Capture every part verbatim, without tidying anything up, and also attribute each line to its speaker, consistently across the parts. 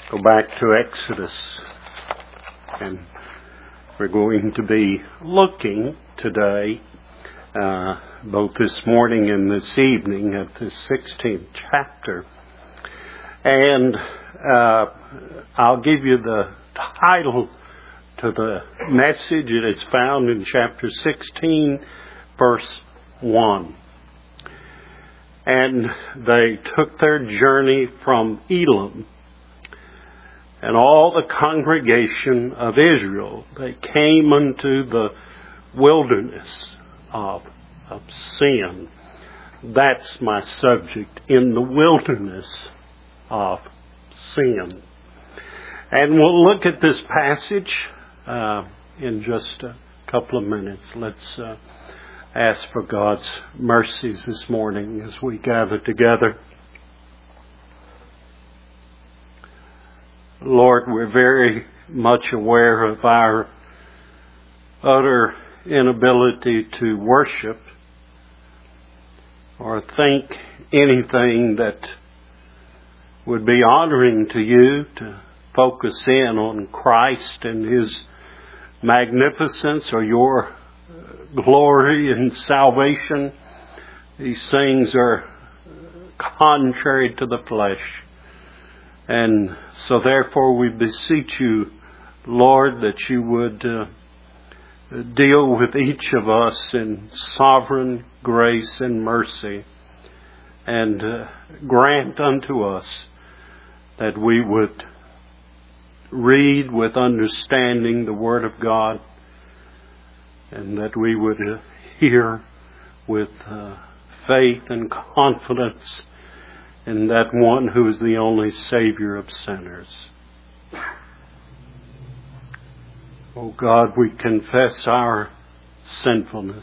Speaker 1: go back to Exodus, and we're going to be looking today, uh, both this morning and this evening, at the sixteenth chapter. And uh, I'll give you the title to the message. It is found in chapter sixteen, verse one. And they took their journey from Elim, and all the congregation of Israel, they came unto the wilderness of, of sin. That's my subject, in the wilderness of sin. And we'll look at this passage uh, in just a couple of minutes. Let's uh, ask for God's mercies this morning as we gather together. Lord, we're very much aware of our utter inability to worship or think anything that would be honoring to you, to focus in on Christ and His magnificence or your glory and salvation. These things are contrary to the flesh. And so therefore we beseech you, Lord, that you would uh, deal with each of us in sovereign grace and mercy, and uh, grant unto us that we would read with understanding the Word of God, and that we would uh, hear with uh, faith and confidence in that one who is the only Savior of sinners. Oh God, we confess our sinfulness.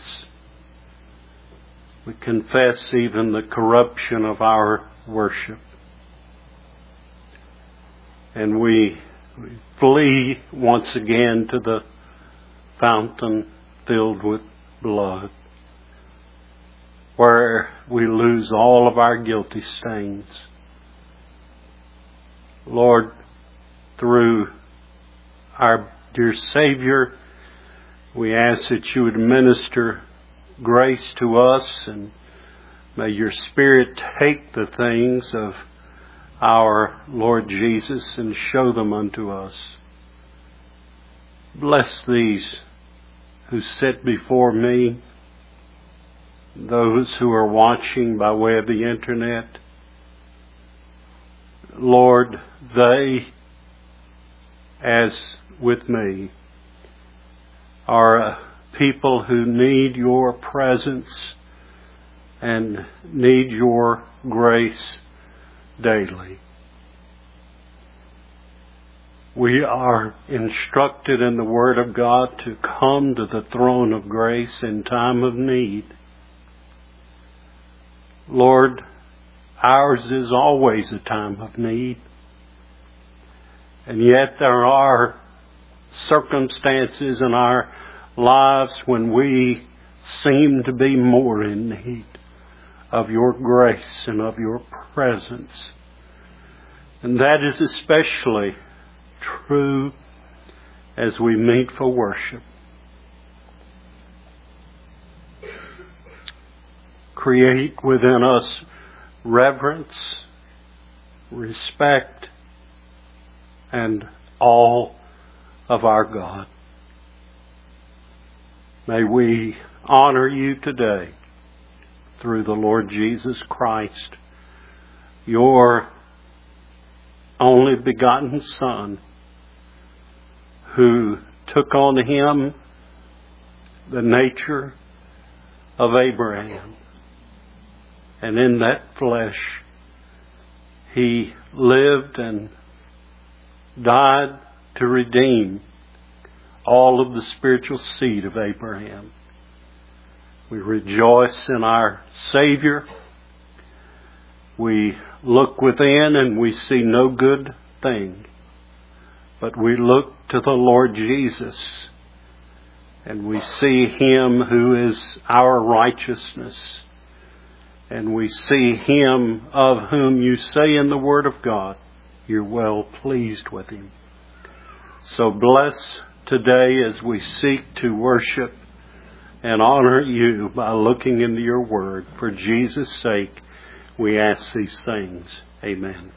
Speaker 1: We confess even the corruption of our worship. And we, we flee once again to the fountain filled with blood, where we lose all of our guilty stains. Lord, through our dear Savior, we ask that you would minister grace to us, and may your Spirit take the things of our Lord Jesus and show them unto us. Bless these who sit before me, those who are watching by way of the internet. Lord, they, as with me, are a people who need your presence and need your grace daily. We are instructed in the Word of God to come to the throne of grace in time of need. Lord, ours is always a time of need. And yet there are circumstances in our lives when we seem to be more in need of your grace and of your presence. And that is especially true as we meet for worship. Create within us reverence, respect, and awe of our God. May we honor you today through the Lord Jesus Christ, your only begotten Son, who took on him the nature of Abraham. And in that flesh, he lived and died to redeem all of the spiritual seed of Abraham. We rejoice in our Savior. We look within and we see no good thing, but we look to the Lord Jesus and we see Him who is our righteousness, and we see Him of whom you say in the Word of God you're well pleased with Him. So bless today as we seek to worship and honor you by looking into your word. For Jesus' sake, we ask these things. Amen.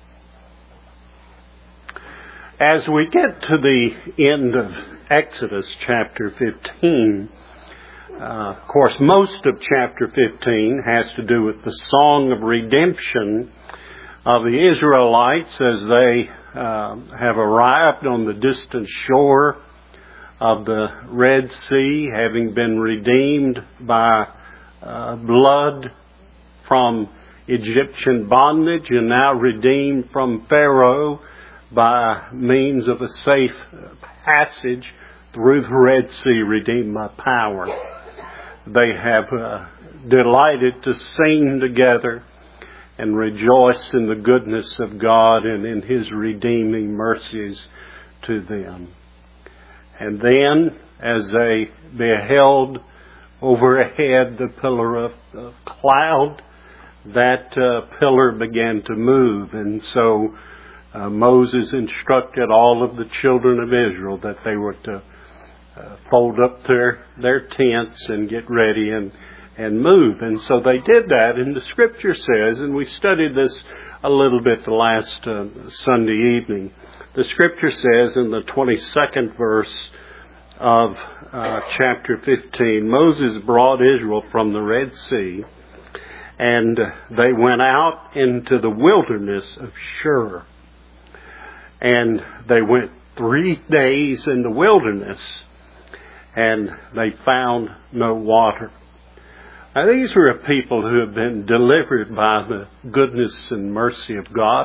Speaker 1: As we get to the end of Exodus chapter fifteen, uh, of course, most of chapter fifteen has to do with the song of redemption of the Israelites as they uh, have arrived on the distant shore of the Red Sea, having been redeemed by uh, blood from Egyptian bondage and now redeemed from Pharaoh by means of a safe passage through the Red Sea, redeemed by power. They have uh, delighted to sing together and rejoice in the goodness of God and in His redeeming mercies to them. And then, as they beheld overhead the pillar of, of cloud, that uh, pillar began to move. And so uh, Moses instructed all of the children of Israel that they were to uh, fold up their, their tents and get ready and, and move. And so they did that. And the Scripture says, and we studied this a little bit the last uh, Sunday evening, the Scripture says in the twenty-second verse of uh, chapter fifteen, Moses brought Israel from the Red Sea, and they went out into the wilderness of Shur. And they went three days in the wilderness, and they found no water. Now, these were a people who have been delivered by the goodness and mercy of God.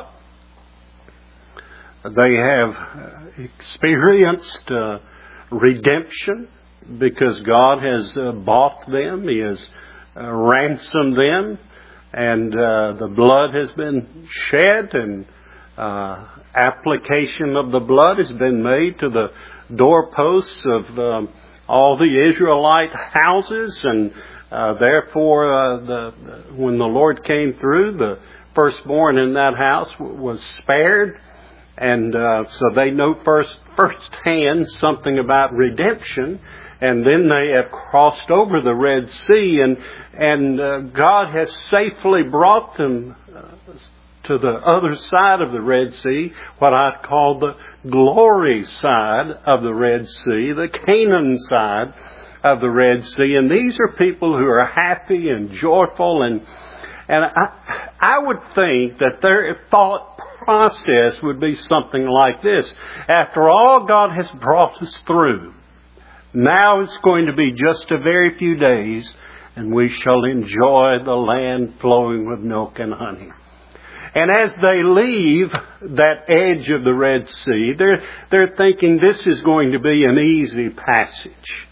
Speaker 1: They have experienced uh, redemption because God has uh, bought them. He has uh, ransomed them, and uh, the blood has been shed, and uh, application of the blood has been made to the doorposts of um, all the Israelite houses, and uh, therefore, uh, the, the when the Lord came through, the firstborn in that house w- was spared. And uh, so they know first firsthand something about redemption, and then they have crossed over the Red Sea, and and uh, God has safely brought them uh, to the other side of the Red Sea, what I call the glory side of the Red Sea, the Canaan side of the Red Sea. And these are people who are happy and joyful, and and I I would think that their thought process would be something like this. After all God has brought us through, now it's going to be just a very few days, and we shall enjoy the land flowing with milk and honey. And as they leave that edge of the Red Sea, they're, they're thinking this is going to be an easy passage.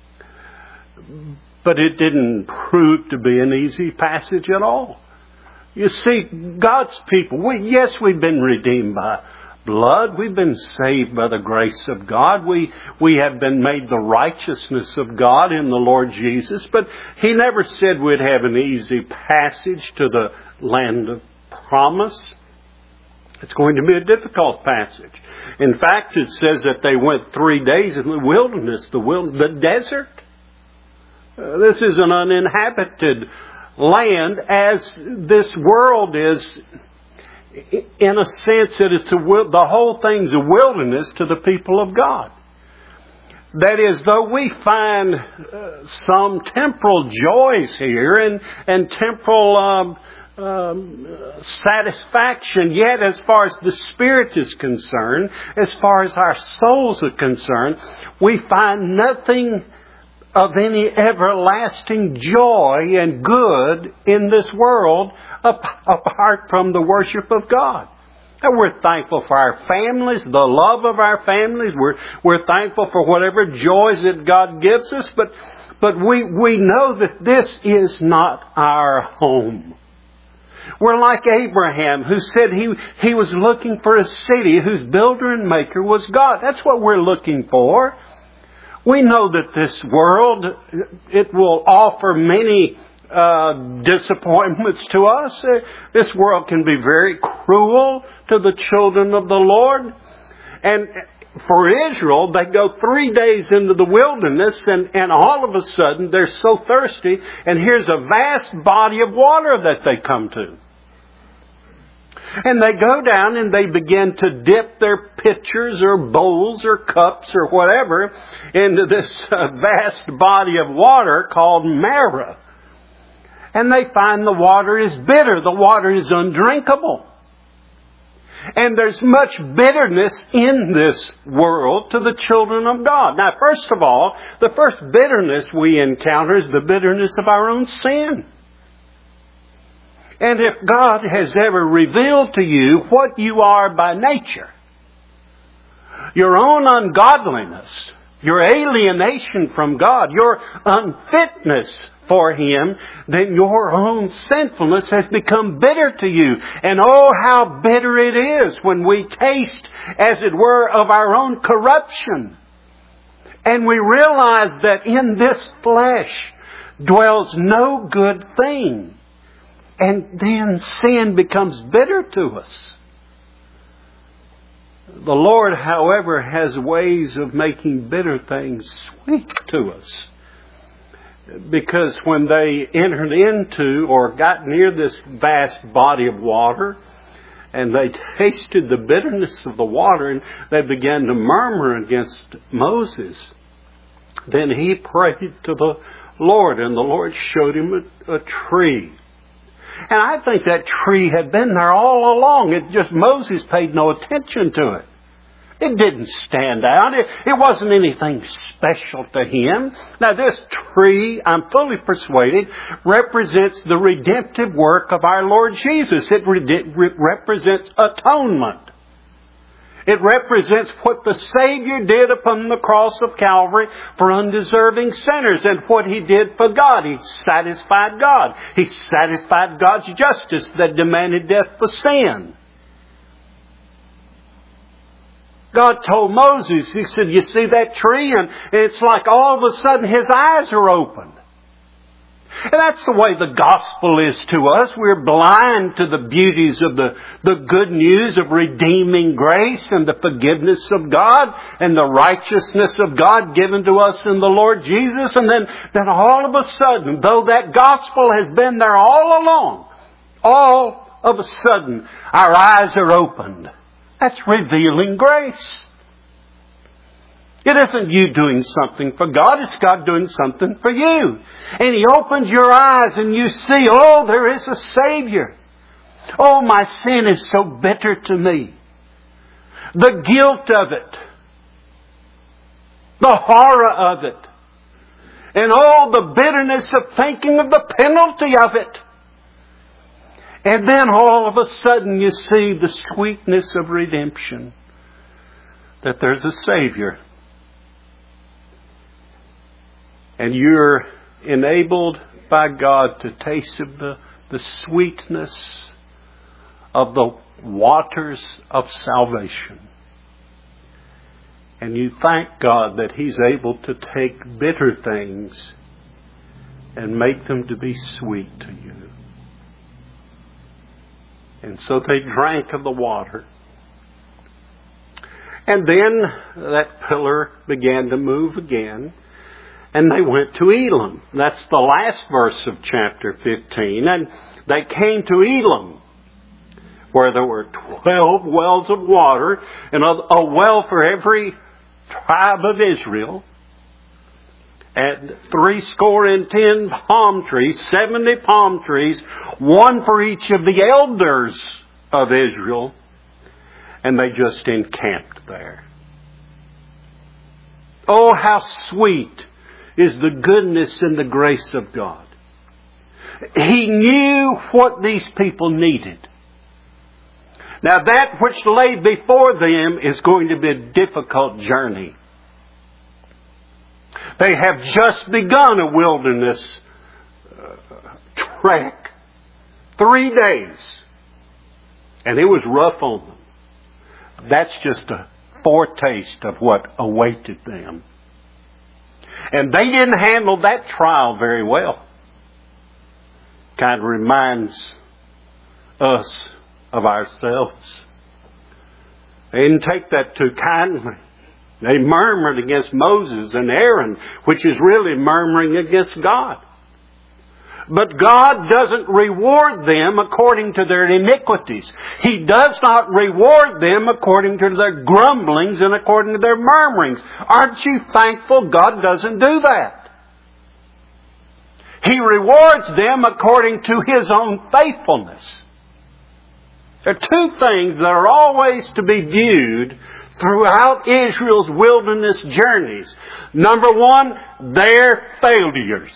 Speaker 1: But it didn't prove to be an easy passage at all. You see, God's people, we, yes, we've been redeemed by blood. We've been saved by the grace of God. We, we have been made the righteousness of God in the Lord Jesus. But He never said we'd have an easy passage to the land of promise. It's going to be a difficult passage. In fact, it says that they went three days in the wilderness, the, wild, the desert. Uh, this is an uninhabited land, as this world is, in a sense that it's a the whole thing's a wilderness to the people of God. That is, though we find uh, some temporal joys here and and temporal um, um, satisfaction, yet as far as the spirit is concerned, as far as our souls are concerned, we find nothing of any everlasting joy and good in this world apart from the worship of God. And we're thankful for our families, the love of our families. We're we're thankful for whatever joys that God gives us, but but we, we know that this is not our home. We're like Abraham, who said he, he was looking for a city whose builder and maker was God. That's what we're looking for. We know that this world, it will offer many uh, disappointments to us. Uh, this world can be very cruel to the children of the Lord. And for Israel, they go three days into the wilderness, and, and all of a sudden they're so thirsty, and here's a vast body of water that they come to. And they go down and they begin to dip their pitchers or bowls or cups or whatever into this uh, vast body of water called Marah. And they find the water is bitter. The water is undrinkable. And there's much bitterness in this world to the children of God. Now, first of all, the first bitterness we encounter is the bitterness of our own sin. And if God has ever revealed to you what you are by nature, your own ungodliness, your alienation from God, your unfitness for Him, then your own sinfulness has become bitter to you. And oh, how bitter it is when we taste, as it were, of our own corruption. And we realize that in this flesh dwells no good thing. And then sin becomes bitter to us. The Lord, however, has ways of making bitter things sweet to us. Because when they entered into or got near this vast body of water, and they tasted the bitterness of the water, and they began to murmur against Moses, then he prayed to the Lord, and the Lord showed him a, a tree. And I think that tree had been there all along. It just, Moses paid no attention to it. It didn't stand out. It, it wasn't anything special to him. Now this tree, I'm fully persuaded, represents the redemptive work of our Lord Jesus. It re- represents atonement. It represents what the Savior did upon the cross of Calvary for undeserving sinners, and what He did for God. He satisfied God. He satisfied God's justice that demanded death for sin. God told Moses, He said, you see that tree? And it's like all of a sudden his eyes are opened. And that's the way the gospel is to us. We're blind to the beauties of the, the good news of redeeming grace and the forgiveness of God and the righteousness of God given to us in the Lord Jesus. And then, then all of a sudden, though that gospel has been there all along, all of a sudden our eyes are opened. That's revealing grace. It isn't you doing something for God, it's God doing something for you. And He opens your eyes and you see, oh, there is a Savior. Oh, my sin is so bitter to me. The guilt of it. The horror of it. And oh, the bitterness of thinking of the penalty of it. And then all of a sudden you see the sweetness of redemption. That there's a Savior. And you're enabled by God to taste of the, the sweetness of the waters of salvation. And you thank God that He's able to take bitter things and make them to be sweet to you. And so they drank of the water. And then that pillar began to move again. And they went to Elim. That's the last verse of chapter fifteen. And they came to Elim, where there were twelve wells of water, and a well for every tribe of Israel, and three score and ten palm trees, seventy palm trees, one for each of the elders of Israel. And they just encamped there. Oh, how sweet is the goodness and the grace of God. He knew what these people needed. Now that which lay before them is going to be a difficult journey. They have just begun a wilderness uh, trek. Three days. And it was rough on them. That's just a foretaste of what awaited them. And they didn't handle that trial very well. Kind of reminds us of ourselves. They didn't take that too kindly. They murmured against Moses and Aaron, which is really murmuring against God. But God doesn't reward them according to their iniquities. He does not reward them according to their grumblings and according to their murmurings. Aren't you thankful God doesn't do that? He rewards them according to His own faithfulness. There are two things that are always to be viewed throughout Israel's wilderness journeys. Number one, their failures.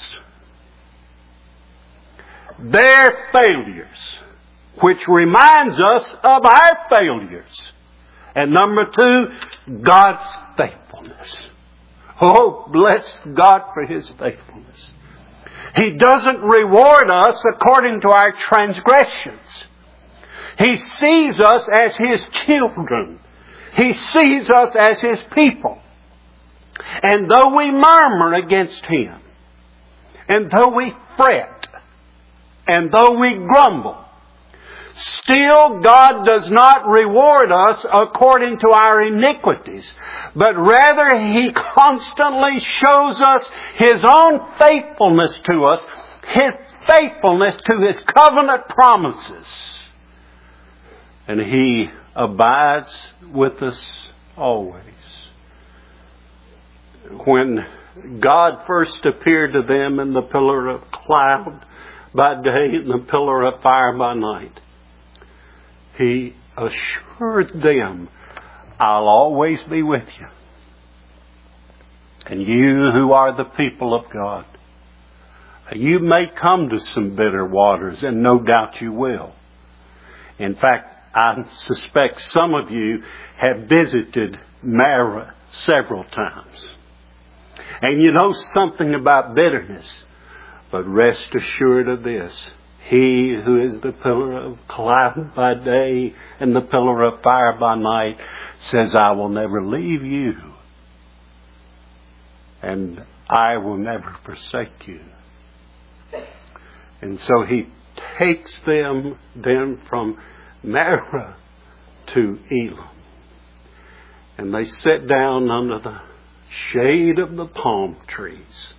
Speaker 1: Their failures, which reminds us of our failures. And number two, God's faithfulness. Oh, bless God for His faithfulness. He doesn't reward us according to our transgressions. He sees us as His children. He sees us as His people. And though we murmur against Him, and though we fret, and though we grumble, still God does not reward us according to our iniquities, but rather He constantly shows us His own faithfulness to us, His faithfulness to His covenant promises. And He abides with us always. When God first appeared to them in the pillar of cloud by day and the pillar of fire by night, He assured them, I'll always be with you. And you who are the people of God, you may come to some bitter waters, and no doubt you will. In fact, I suspect some of you have visited Marah several times. And you know something about bitterness. But rest assured of this, He who is the pillar of cloud by day and the pillar of fire by night says, I will never leave you. And I will never forsake you. And so He takes them then from Marah to Elim. And they sit down under the shade of the palm trees.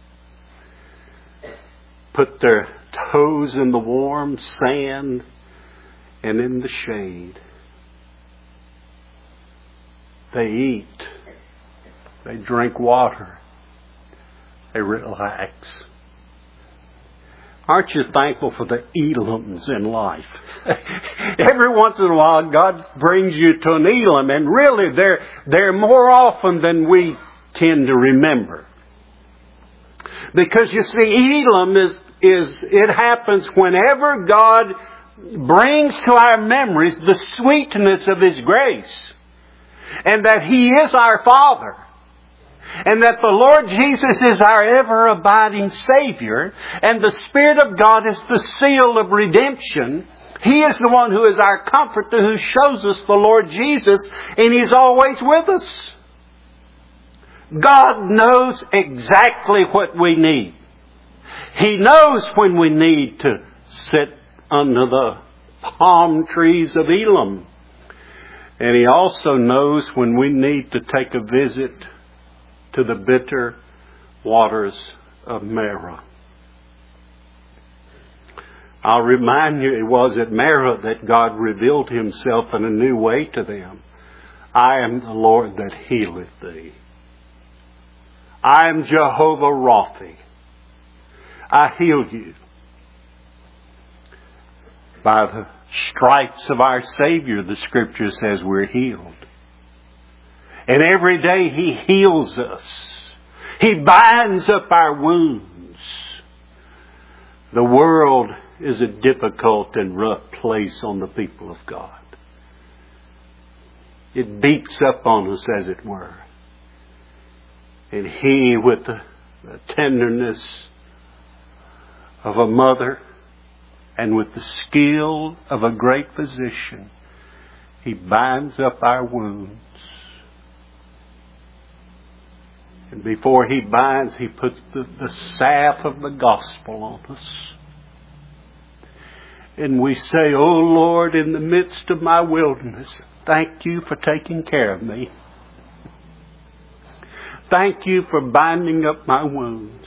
Speaker 1: Put their toes in the warm sand and in the shade. They eat. They drink water. They relax. Aren't you thankful for the Elims in life? Every once in a while, God brings you to an Elim, and really they're, they're more often than we tend to remember. Because you see, Elim is, is, it happens whenever God brings to our memories the sweetness of His grace. And that He is our Father. And that the Lord Jesus is our ever-abiding Savior. And the Spirit of God is the seal of redemption. He is the one who is our comforter, who shows us the Lord Jesus. And He's always with us. God knows exactly what we need. He knows when we need to sit under the palm trees of Elim. And He also knows when we need to take a visit to the bitter waters of Marah. I'll remind you, it was at Marah that God revealed Himself in a new way to them. I am the Lord that healeth thee. I am Jehovah Rapha. I heal you. By the stripes of our Savior, the Scripture says we're healed. And every day He heals us. He binds up our wounds. The world is a difficult and rough place on the people of God. It beats up on us, as it were. And He, with the, the tenderness of a mother and with the skill of a great physician, He binds up our wounds. And before He binds, He puts the, the salve of the gospel on us. And we say, "Oh Lord, in the midst of my wilderness, thank you for taking care of me. Thank you for binding up my wounds.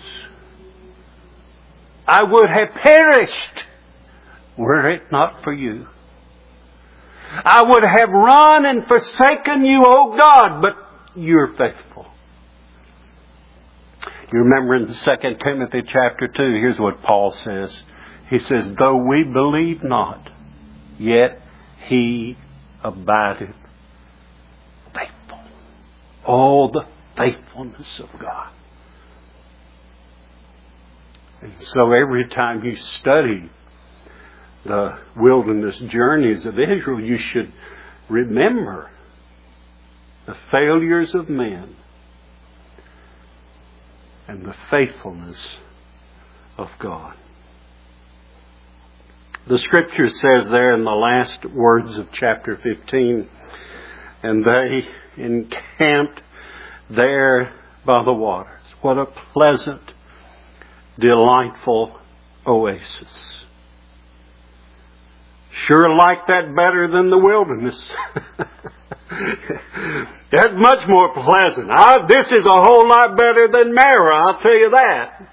Speaker 1: I would have perished were it not for you. I would have run and forsaken you, O God, but you're faithful. You remember in Second Timothy chapter two, here's what Paul says. He says, though we believe not, yet He abideth faithful. Oh, the faithfulness of God. And so every time you study the wilderness journeys of Israel, you should remember the failures of men and the faithfulness of God. The Scripture says there in the last words of chapter fifteen, and they encamped there by the waters. What a pleasant, delightful oasis. Sure like that better than the wilderness. That's much more pleasant. I, this is a whole lot better than Marah, I'll tell you that.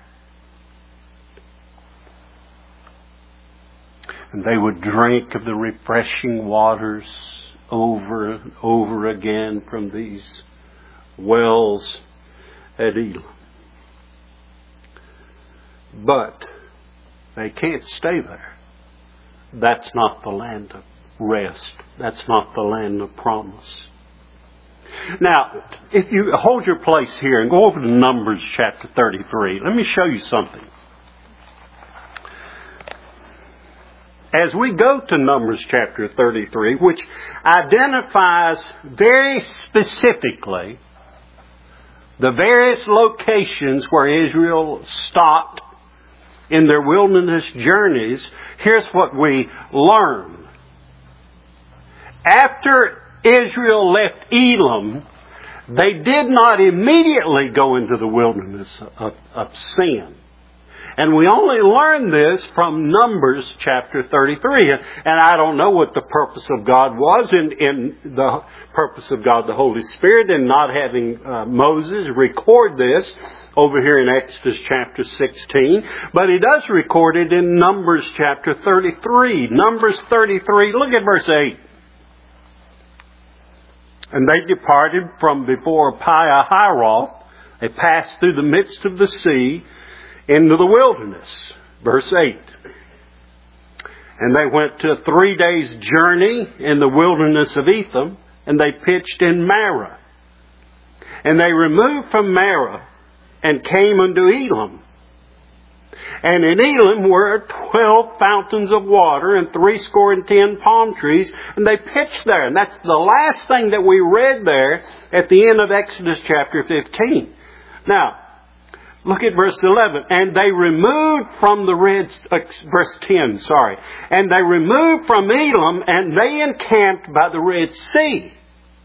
Speaker 1: And they would drink of the refreshing waters over and over again from these wells at Elim. But they can't stay there. That's not the land of rest. That's not the land of promise. Now, if you hold your place here and go over to Numbers chapter thirty-three, let me show you something. As we go to Numbers chapter thirty-three, which identifies very specifically the various locations where Israel stopped in their wilderness journeys, here's what we learn. After Israel left Elim, they did not immediately go into the wilderness of, of sin. And we only learn this from Numbers chapter thirty-three. And I don't know what the purpose of God was in, in the purpose of God the Holy Spirit in not having uh, Moses record this over here in Exodus chapter sixteen. But He does record it in Numbers chapter thirty-three. Numbers thirty-three, look at verse eight. And they departed from before Pi-hahiroth. They passed through the midst of the sea into the wilderness. Verse eight. And they went to a three days journey in the wilderness of Etham, and they pitched in Marah. And they removed from Marah and came unto Elim. And in Elim were twelve fountains of water and threescore and ten palm trees, and they pitched there. And that's the last thing that we read there at the end of Exodus chapter fifteen. Now, look at verse eleven. And they removed from the red, uh, verse ten, sorry. And they removed from Elim, and they encamped by the Red Sea.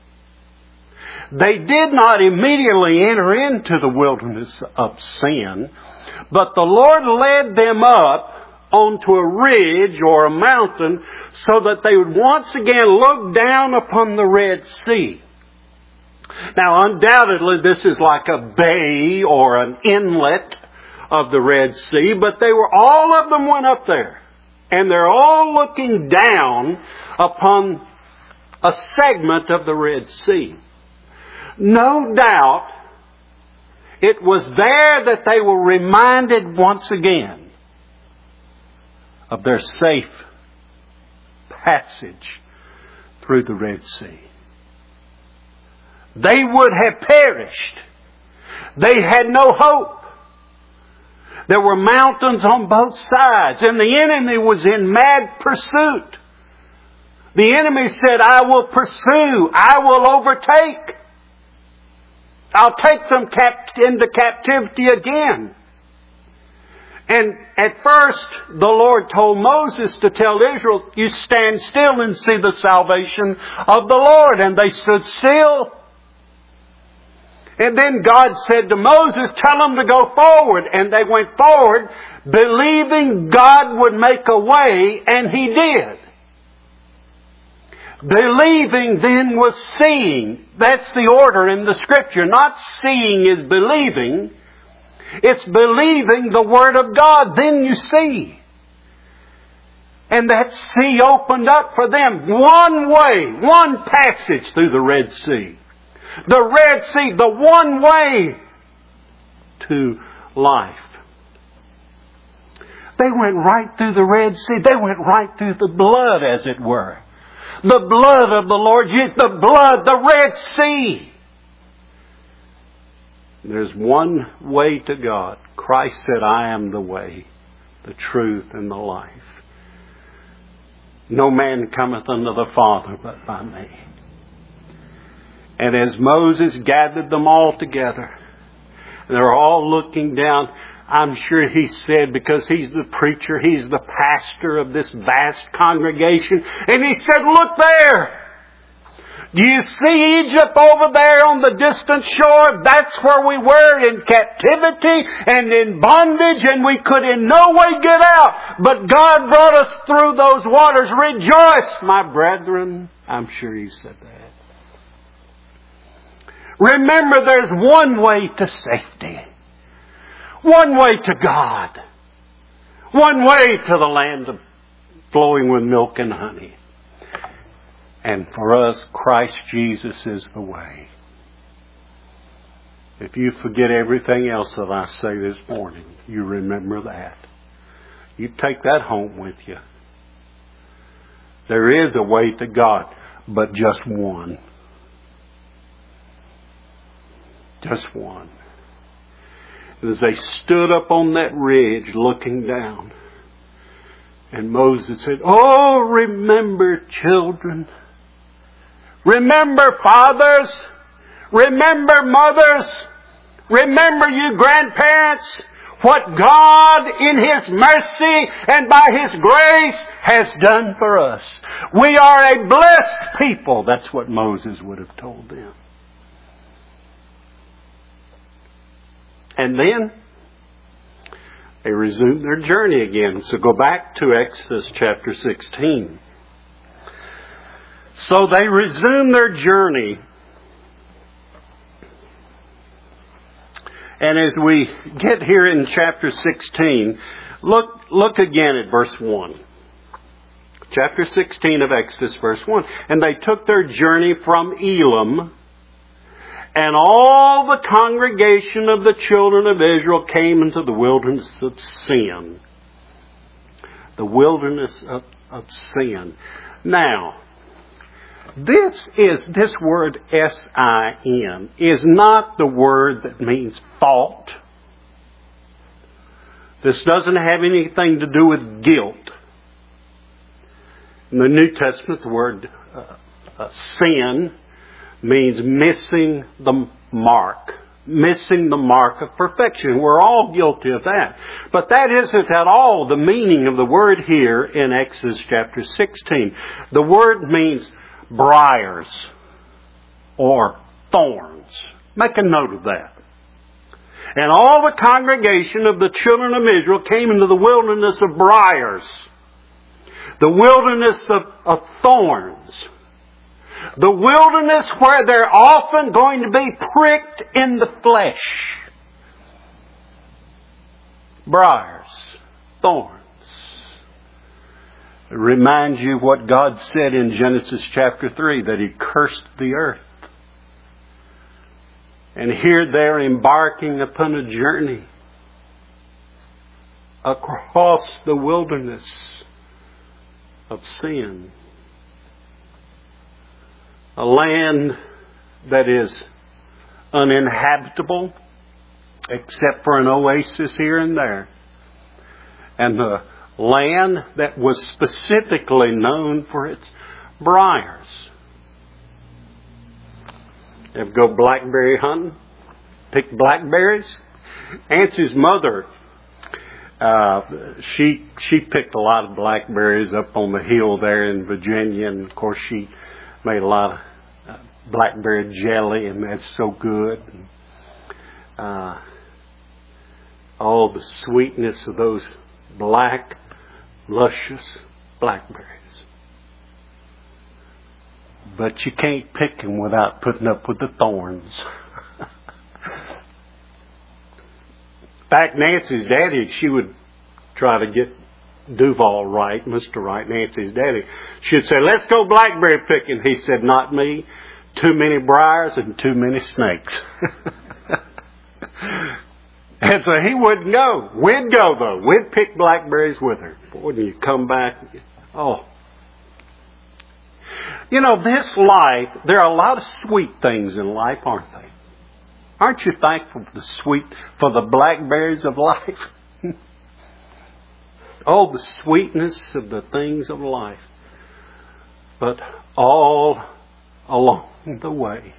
Speaker 1: They did not immediately enter into the wilderness of sin, but the Lord led them up onto a ridge or a mountain so that they would once again look down upon the Red Sea. Now, undoubtedly, this is like a bay or an inlet of the Red Sea, but they were, all of them went up there. And they're all looking down upon a segment of the Red Sea. No doubt, it was there that they were reminded once again of their safe passage through the Red Sea. They would have perished. They had no hope. There were mountains on both sides, and the enemy was in mad pursuit. The enemy said, I will pursue, I will overtake. I'll take them capt- into captivity again. And at first, the Lord told Moses to tell Israel, you stand still and see the salvation of the Lord. And they stood still. And then God said to Moses, tell them to go forward. And they went forward, believing God would make a way, and He did. Believing then was seeing. That's the order in the Scripture. Not seeing is believing. It's believing the Word of God. Then you see. And that sea opened up for them. One way, one passage through the Red Sea. The Red Sea, the one way to life. They went right through the Red Sea. They went right through the blood, as it were. The blood of the Lord Jesus, the blood, the Red Sea. There's one way to God. Christ said, I am the way, the truth, and the life. No man cometh unto the Father but by me. And as Moses gathered them all together, and they're all looking down, I'm sure he said, because he's the preacher, he's the pastor of this vast congregation, and he said, look there! Do you see Egypt over there on the distant shore? That's where we were in captivity and in bondage, and we could in no way get out. But God brought us through those waters. Rejoice, my brethren. I'm sure he said that. Remember, there's one way to safety. One way to God. One way to the land of flowing with milk and honey. And for us, Christ Jesus is the way. If you forget everything else that I say this morning, you remember that. You take that home with you. There is a way to God, but just one. Just one. As they stood up on that ridge looking down, and Moses said, oh, remember, children. Remember, fathers. Remember, mothers. Remember, you grandparents, what God in His mercy and by His grace has done for us. We are a blessed people. That's what Moses would have told them. And then they resumed their journey again. So go back to Exodus chapter sixteen. So they resumed their journey. And as we get here in chapter sixteen, look, look again at verse one. Chapter sixteen of Exodus, verse one. And they took their journey from Elim, and all the congregation of the children of Israel came into the wilderness of Sin. The wilderness of, of sin. Now, this is, this word S I N is not the word that means fault. This doesn't have anything to do with guilt. In the New Testament, the word uh, uh, sin means missing the mark. Missing the mark of perfection. We're all guilty of that. But that isn't at all the meaning of the word here in Exodus chapter sixteen. The word means briars or thorns. Make a note of that. And all the congregation of the children of Israel came into the wilderness of briars. The wilderness of, of thorns. The wilderness where they're often going to be pricked in the flesh. Briars, thorns. It reminds you what God said in Genesis chapter three, that He cursed the earth. And here they're embarking upon a journey across the wilderness of sin. A land that is uninhabitable except for an oasis here and there. And the land that was specifically known for its briars. Ever go blackberry hunting? Pick blackberries? Auntie's mother, uh, she she picked a lot of blackberries up on the hill there in Virginia, and of course she made a lot of uh, blackberry jelly, and that's so good. Uh, all the sweetness of those black, luscious blackberries. But you can't pick them without putting up with the thorns. In fact, Nancy's daddy, she would try to get Duval right, Mister Wright, Nancy's daddy. She'd say, let's go blackberry picking. He said, not me. Too many briars and too many snakes. And so he wouldn't go. We'd go, though. We'd pick blackberries with her. But when you come back, oh. You know, this life, there are a lot of sweet things in life, aren't they? Aren't you thankful for the sweet, for the blackberries of life? Oh, the sweetness of the things of life. But all along the way,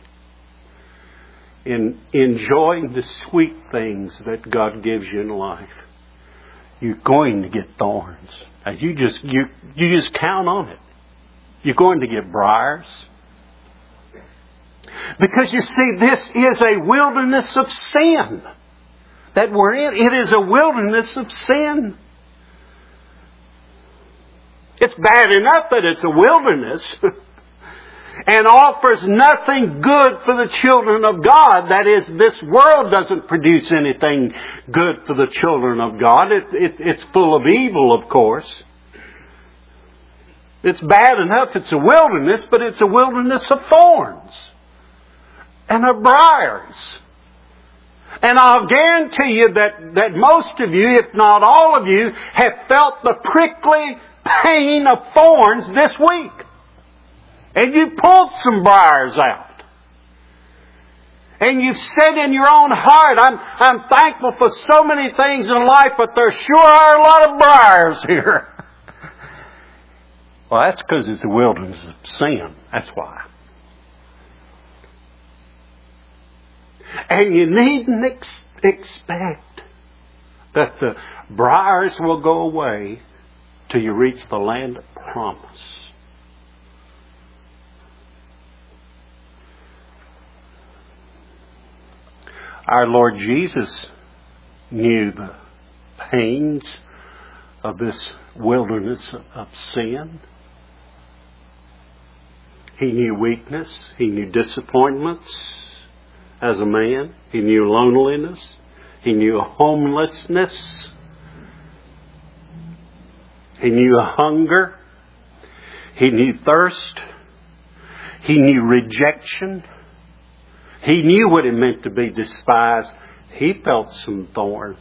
Speaker 1: in enjoying the sweet things that God gives you in life, you're going to get thorns. And you just you you just count on it. You're going to get briars. Because you see, this is a wilderness of sin that we're in. It is a wilderness of sin. It's bad enough that it's a wilderness and offers nothing good for the children of God. That is, this world doesn't produce anything good for the children of God. It, it, it's full of evil, of course. It's bad enough it's a wilderness, but it's a wilderness of thorns and of briars. And I'll guarantee you that, that most of you, if not all of you, have felt the prickly pain of thorns this week. And you pulled some briars out. And you've said in your own heart, I'm, I'm thankful for so many things in life, but there sure are a lot of briars here. Well, that's because it's a wilderness of sin. That's why. And you needn't ex- expect that the briars will go away till you reach the land of promise. Our Lord Jesus knew the pains of this wilderness of sin. He knew weakness. He knew disappointments as a man. He knew loneliness. He knew homelessness. He knew hunger. He knew thirst. He knew rejection. He knew what it meant to be despised. He felt some thorns.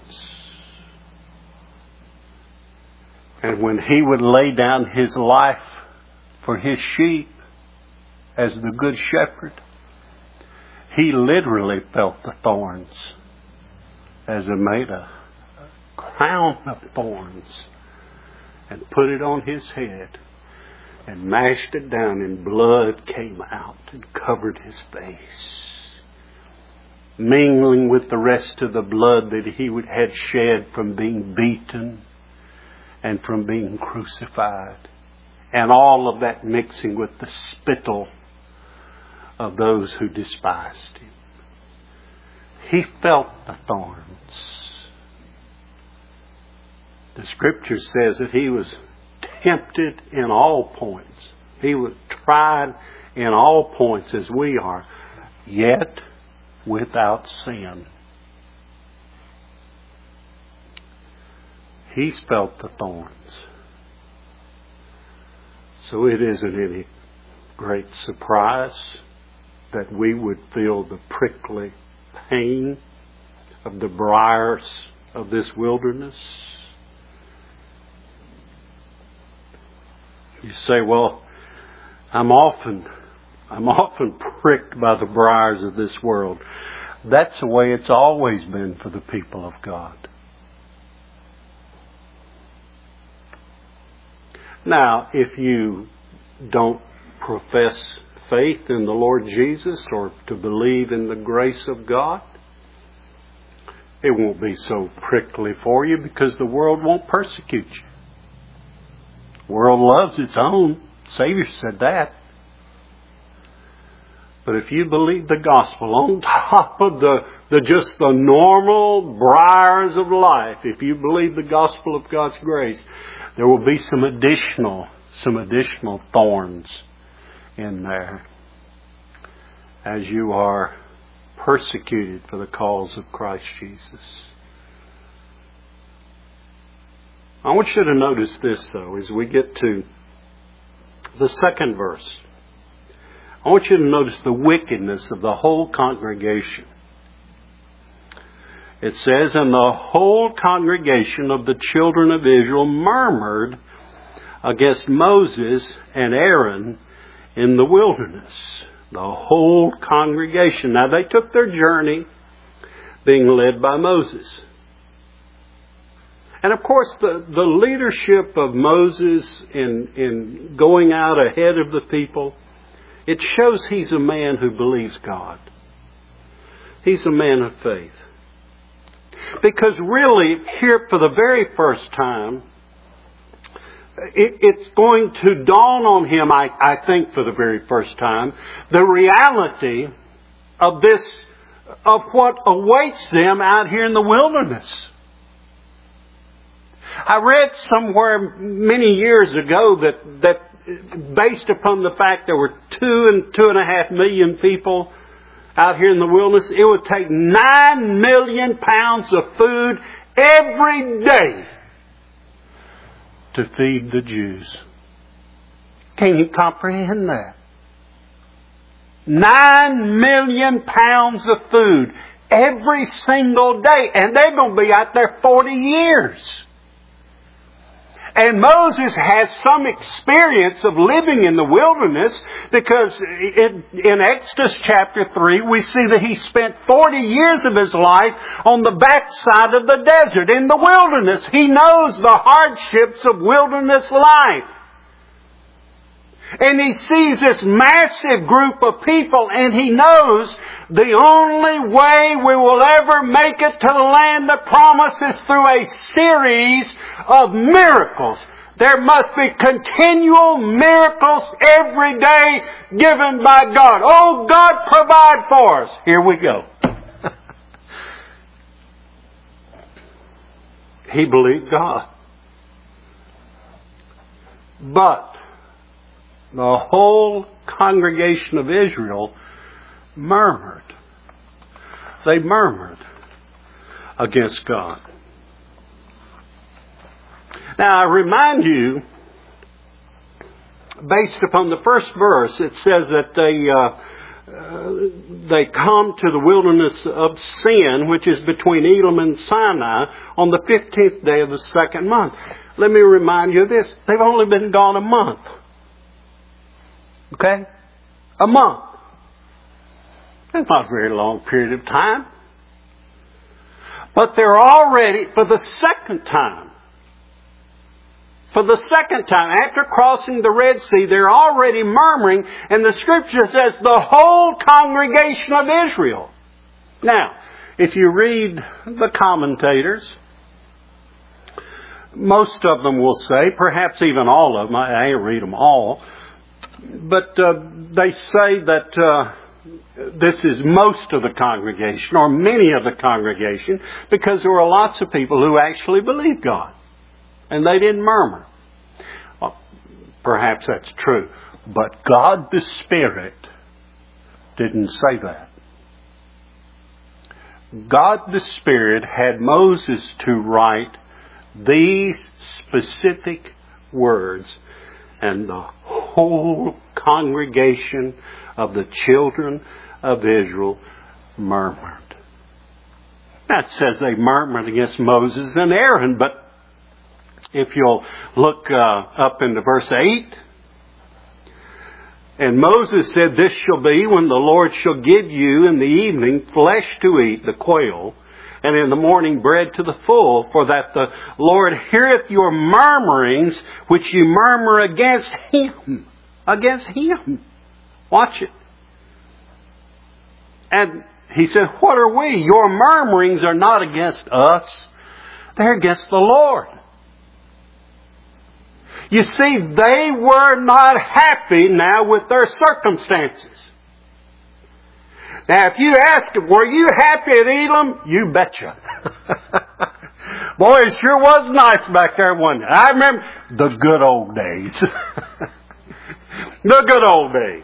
Speaker 1: And when he would lay down his life for his sheep as the good shepherd, he literally felt the thorns as he made a crown of thorns and put it on his head and mashed it down, and blood came out and covered his face, mingling with the rest of the blood that he would had shed from being beaten and from being crucified. And all of that mixing with the spittle of those who despised him. He felt the thorns. The Scripture says that he was tempted in all points. He was tried in all points as we are, yet without sin. He's felt the thorns. So it isn't any great surprise that we would feel the prickly pain of the briars of this wilderness. You say, well, I'm often, I'm often pricked by the briars of this world. That's the way it's always been for the people of God. Now, if you don't profess faith in the Lord Jesus or to believe in the grace of God, it won't be so prickly for you because the world won't persecute you. The world loves its own. The Savior said that. But if you believe the gospel on top of the, the just the normal briars of life, if you believe the gospel of God's grace, there will be some additional, some additional thorns in there as you are persecuted for the cause of Christ Jesus. I want you to notice this, though, as we get to the second verse. I want you to notice the wickedness of the whole congregation. It says, and the whole congregation of the children of Israel murmured against Moses and Aaron in the wilderness. The whole congregation. Now they took their journey being led by Moses. And of course the, the leadership of Moses in, in going out ahead of the people, it shows he's a man who believes God. He's a man of faith. Because really, here for the very first time, it, it's going to dawn on him, I, I think for the very first time, the reality of this, of what awaits them out here in the wilderness. I read somewhere many years ago that, that based upon the fact there were two and two and a half million people out here in the wilderness, it would take nine million pounds of food every day to feed the Jews. Can you comprehend that? Nine million pounds of food every single day. And they're going to be out there forty years. And Moses has some experience of living in the wilderness because in, in Exodus chapter three, we see that he spent forty years of his life on the backside of the desert, in the wilderness. He knows the hardships of wilderness life. And he sees this massive group of people, and he knows the only way we will ever make it to the land of promise is through a series of miracles. There must be continual miracles every day given by God. Oh, God, provide for us. Here we go. He believed God. But the whole congregation of Israel murmured. They murmured against God. Now I remind you, based upon the first verse, it says that they uh, uh, they come to the wilderness of Sin, which is between Elim and Sinai, on the fifteenth day of the second month. Let me remind you of this. They've only been gone a month. Okay? A month. That's not a very long period of time. But they're already, for the second time, for the second time, after crossing the Red Sea, they're already murmuring, and the Scripture says the whole congregation of Israel. Now, if you read the commentators, most of them will say, perhaps even all of them, I ain't read them all, but uh, they say that uh, this is most of the congregation, or many of the congregation, because there were lots of people who actually believed God. And they didn't murmur. Well, perhaps that's true. But God the Spirit didn't say that. God the Spirit had Moses to write these specific words, and the whole congregation of the children of Israel murmured. That says they murmured against Moses and Aaron, but if you'll look uh, up into verse eight, and Moses said, this shall be when the Lord shall give you in the evening flesh to eat, the quail, and in the morning bread to the full, for that the Lord heareth your murmurings, which you murmur against Him. Against Him. Watch it. And he said, what are we? Your murmurings are not against us. They're against the Lord. You see, they were not happy now with their circumstances. Now, if you ask them, were you happy at Elim? You betcha. Boy, it sure was nice back there, wasn't it? I remember the good old days. The good old days.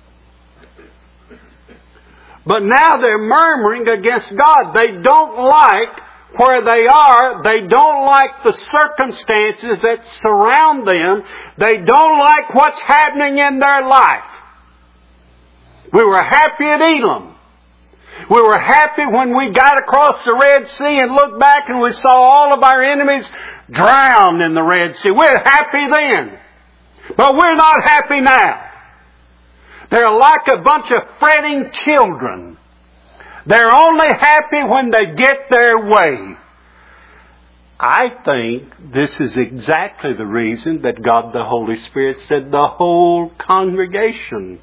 Speaker 1: But now they're murmuring against God. They don't like where they are. They don't like the circumstances that surround them. They don't like what's happening in their life. We were happy at Elam. We were happy when we got across the Red Sea and looked back and we saw all of our enemies drowned in the Red Sea. We're happy then. But we're not happy now. They're like a bunch of fretting children. They're only happy when they get their way. I think this is exactly the reason that God the Holy Spirit said the whole congregation,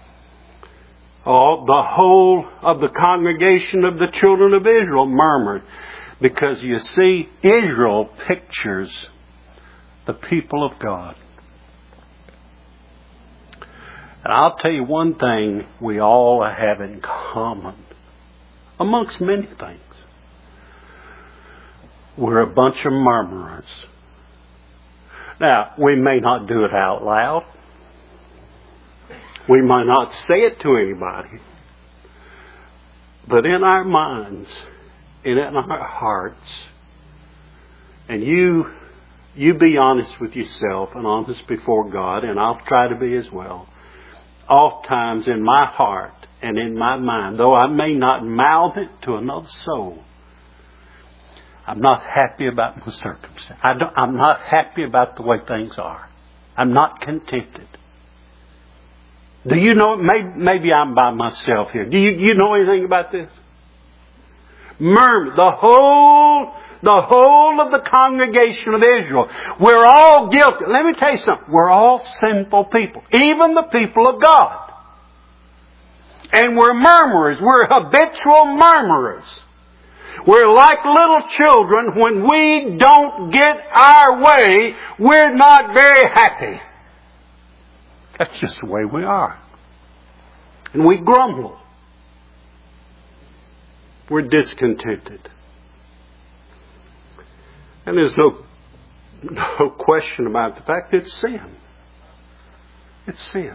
Speaker 1: oh, the whole of the congregation of the children of Israel murmured. Because you see, Israel pictures the people of God. And I'll tell you one thing we all have in common, amongst many things. We're a bunch of murmurers. Now, we may not do it out loud. We might not say it to anybody. But in our minds, and in our hearts, and you, you be honest with yourself and honest before God, and I'll try to be as well. Oft times in my heart and in my mind, though I may not mouth it to another soul, I'm not happy about my circumstance. I don't, I'm not happy about the way things are. I'm not contented. Do you know, maybe, maybe I'm by myself here. Do you, you know anything about this? Murmur, the whole, the whole of the congregation of Israel. We're all guilty. Let me tell you something. We're all sinful people. Even the people of God. And we're murmurers. We're habitual murmurers. We're like little children. When we don't get our way, we're not very happy. That's just the way we are. And we grumble. We're discontented. And there's no, no question about the fact it's sin. It's sin.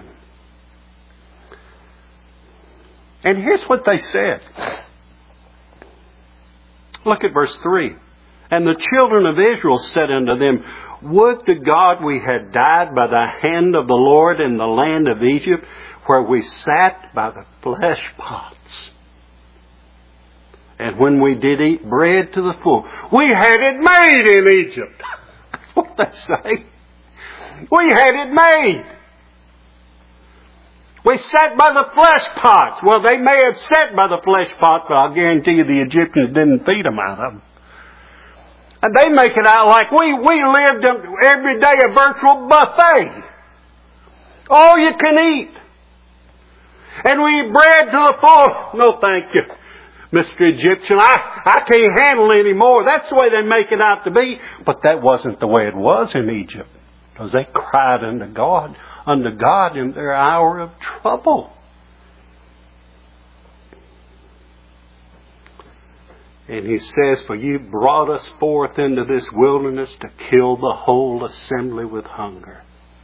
Speaker 1: And here's what they said. Look at verse three. And the children of Israel said unto them, Would to God we had died by the hand of the Lord in the land of Egypt, where we sat by the flesh pots. And when we did eat bread to the full, we had it made in Egypt. What they say? We had it made. We sat by the flesh pots. Well, they may have sat by the flesh pots, but I'll guarantee you the Egyptians didn't feed them out of them. And they make it out like we, we lived every day a virtual buffet. All you can eat. And we eat bread to the full. No, thank you, Mister Egyptian. I, I can't handle it anymore. That's the way they make it out to be. But that wasn't the way it was in Egypt. Because they cried unto God, unto God in their hour of trouble. And he says, For you brought us forth into this wilderness to kill the whole assembly with hunger.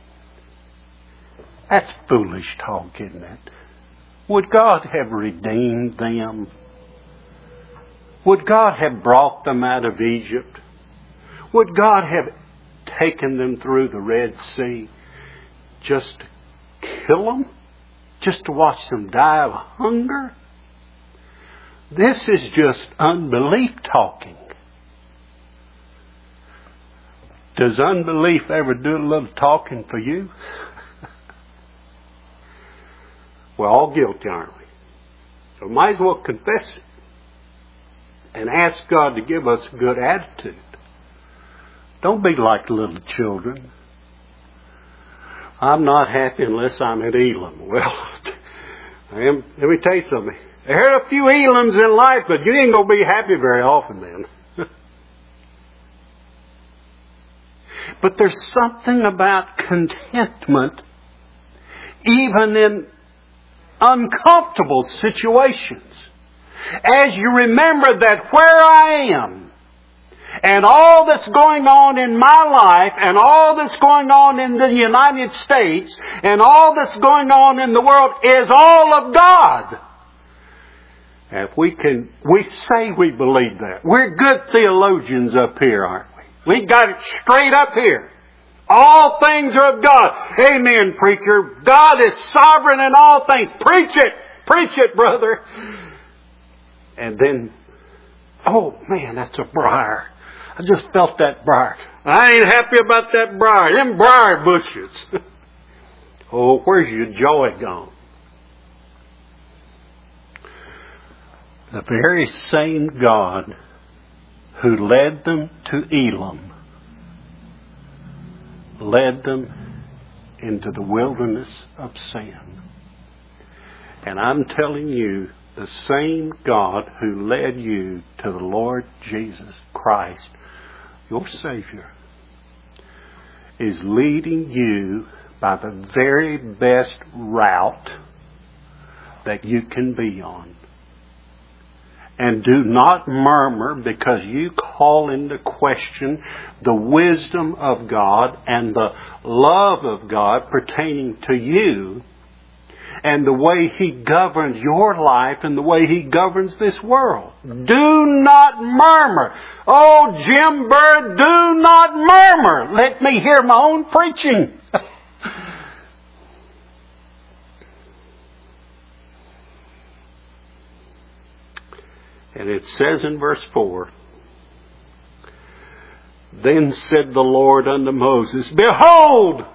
Speaker 1: That's foolish talk, isn't it? Would God have redeemed them? Would God have brought them out of Egypt? Would God have taken them through the Red Sea just to kill them? Just to watch them die of hunger? This is just unbelief talking. Does unbelief ever do a little talking for you? We're all guilty, aren't we? So we might as well confess it and ask God to give us a good attitude. Don't be like little children. I'm not happy unless I'm at Elam. Well, I am, let me tell you something. There are a few Elams in life, but you ain't going to be happy very often then. But there's something about contentment even in uncomfortable situations. As you remember that where I am And all that's going on in my life, and all that's going on in the United States, and all that's going on in the world is all of God. And if we can, we say we believe that. We're good theologians up here, aren't we? We got it straight up here. All things are of God. Amen, preacher. God is sovereign in all things. Preach it. Preach it, brother. And then, oh man, that's a briar. I just felt that briar. I ain't happy about that briar. Them briar bushes. Oh, where's your joy gone? The very same God who led them to Elim led them into the wilderness of sin. And I'm telling you, the same God who led you to the Lord Jesus Christ, your Savior, is leading you by the very best route that you can be on. And do not murmur because you call into question the wisdom of God and the love of God pertaining to you and the way He governs your life and the way He governs this world. Do not murmur. Oh, Jim Bird, do not murmur. Let me hear my own preaching. And it says in verse four, Then said the Lord unto Moses, Behold!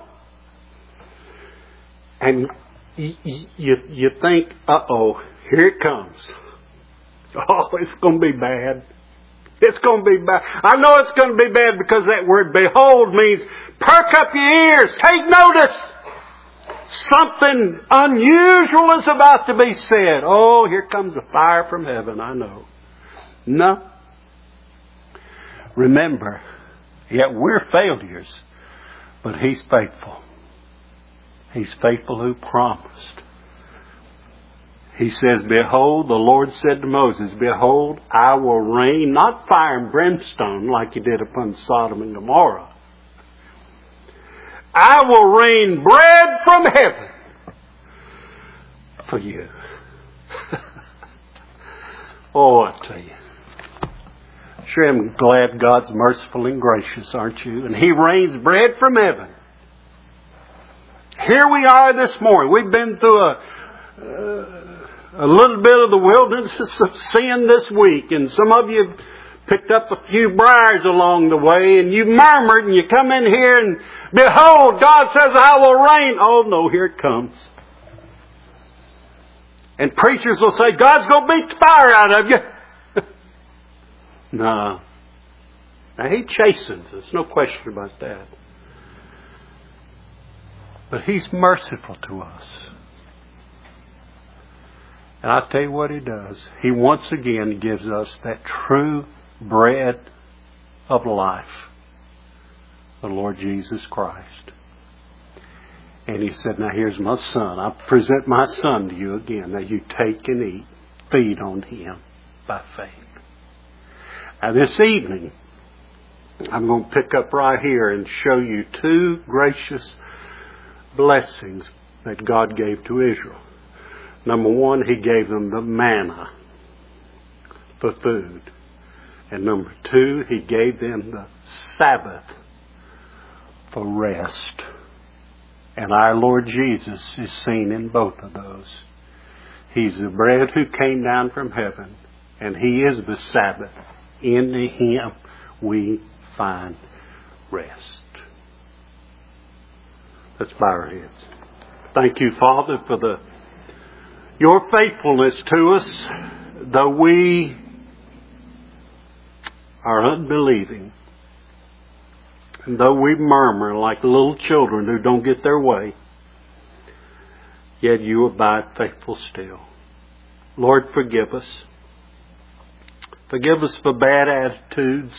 Speaker 1: And you, you, you think, uh-oh, here it comes. Oh, it's going to be bad. It's going to be bad. I know it's going to be bad because that word behold means perk up your ears, take notice. Something unusual is about to be said. Oh, here comes a fire from heaven, I know. No. Remember, yet we're failures, but He's faithful. He's faithful who promised. He says, Behold, the Lord said to Moses, Behold, I will rain not fire and brimstone like He did upon Sodom and Gomorrah. I will rain bread from heaven for you. Oh, I tell you. Sure am glad God's merciful and gracious, aren't you? And He rains bread from heaven. Here we are this morning. We've been through a, uh, a little bit of the wilderness of sin this week. And some of you picked up a few briars along the way, and you murmured, and you come in here and, Behold, God says, I will rain. Oh no, here it comes. And preachers will say, God's going to beat the fire out of you. No. Now He chastens us, no question about that. But He's merciful to us. And I'll tell you what He does. He once again gives us that true bread of life, the Lord Jesus Christ. And He said, now here's my Son. I present my Son to you again. Now you take and eat. Feed on Him by faith. Now this evening, I'm going to pick up right here and show you two gracious blessings that God gave to Israel. Number one, He gave them the manna for food. And number two, He gave them the Sabbath for rest. And our Lord Jesus is seen in both of those. He's the bread who came down from heaven, and He is the Sabbath. In Him we find rest. Let's bow our heads. Thank you, Father, for the Your faithfulness to us, though we are unbelieving, and though we murmur like little children who don't get their way, yet You abide faithful still. Lord, forgive us. Forgive us for bad attitudes.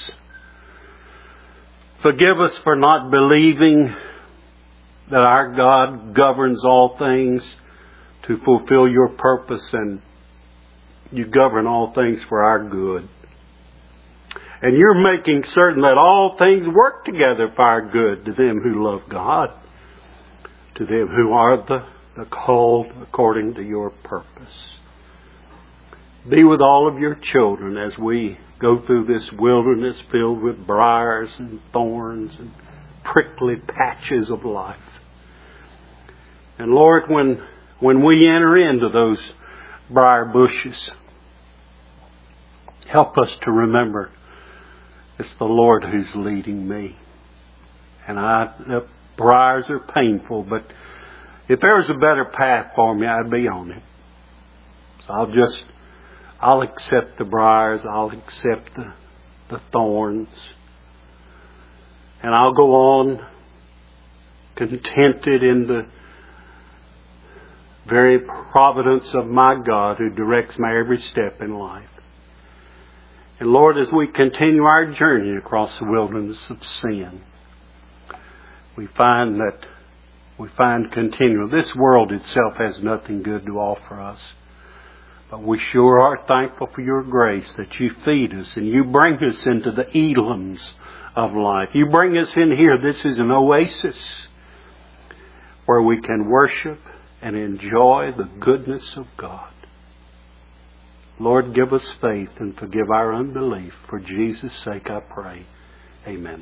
Speaker 1: Forgive us for not believing that our God governs all things to fulfill Your purpose, and You govern all things for our good. And you're making certain that all things work together for our good to them who love God, to them who are the, the called according to your purpose. Be with all of your children as we go through this wilderness filled with briars and thorns and prickly patches of life. And Lord, when, when we enter into those briar bushes, help us to remember it's the Lord who's leading me. And I, the briars are painful, but if there was a better path for me, I'd be on it. So I'll just, I'll accept the briars, I'll accept the, the thorns, and I'll go on contented in the very providence of my God who directs my every step in life. And Lord, as we continue our journey across the wilderness of sin, we find that we find continual. This world itself has nothing good to offer us. But we sure are thankful for your grace that you feed us and you bring us into the Elams of life. You bring us in here. This is an oasis where we can worship and enjoy the goodness of God. Lord, give us faith and forgive our unbelief. For Jesus' sake I pray. Amen.